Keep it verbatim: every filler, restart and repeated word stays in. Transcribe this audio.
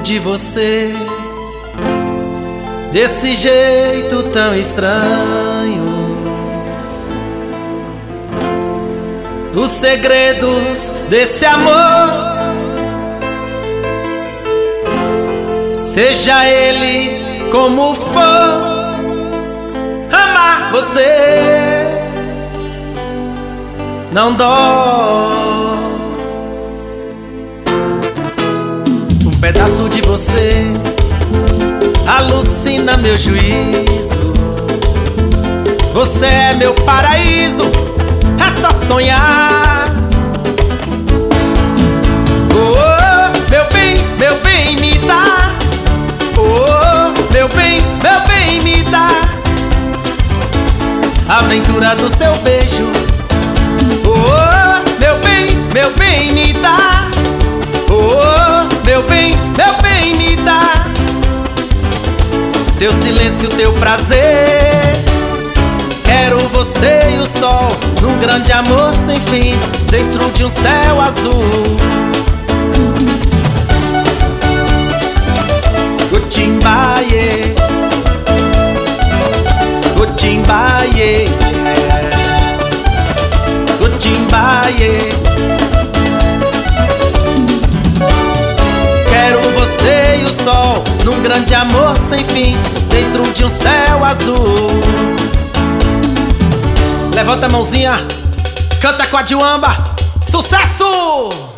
de você, desse jeito tão estranho. Os segredos desse amor, seja ele como for, amar você não dói. Um pedaço de você alucina meu juízo. Você é meu paraíso, é só sonhar. Oh, oh, meu bem, meu bem, me dá. Oh, oh, meu bem, meu bem, me dá a aventura do seu beijo. Oh, oh, meu bem, meu bem, me dá. Oh, oh, meu bem, meu bem, me dá teu silêncio, teu prazer. Quero você e o sol num grande amor sem fim, dentro de um céu azul. Gotimbaie, Gotimbaie, Gotimbaie. Quero você e o sol num grande amor sem fim, dentro de um céu azul. Levanta a mãozinha, canta com a Djwamba, sucesso!